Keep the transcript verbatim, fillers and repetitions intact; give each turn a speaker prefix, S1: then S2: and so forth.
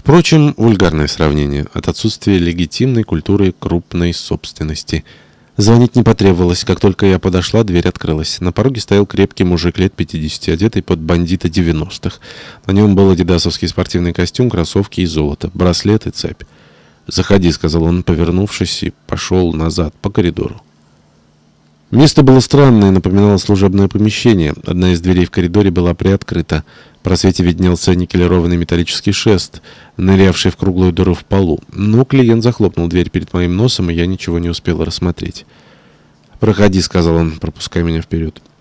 S1: Впрочем, вульгарное сравнение от отсутствия легитимной культуры крупной собственности. Звонить не потребовалось. Как только я подошла, дверь открылась. На пороге стоял крепкий мужик лет пятидесяти, одетый под бандита девяностых. На нем был адидасовский спортивный костюм, кроссовки и золото, браслет и цепь. «Заходи», — сказал он, повернувшись, и пошел назад по коридору. Место было странное, напоминало служебное помещение. Одна из дверей в коридоре была приоткрыта. В просвете виднелся никелированный металлический шест, нырявший в круглую дыру в полу. Но клиент захлопнул дверь перед моим носом, и я ничего не успел рассмотреть. «Проходи», — сказал он, пропуская меня вперед.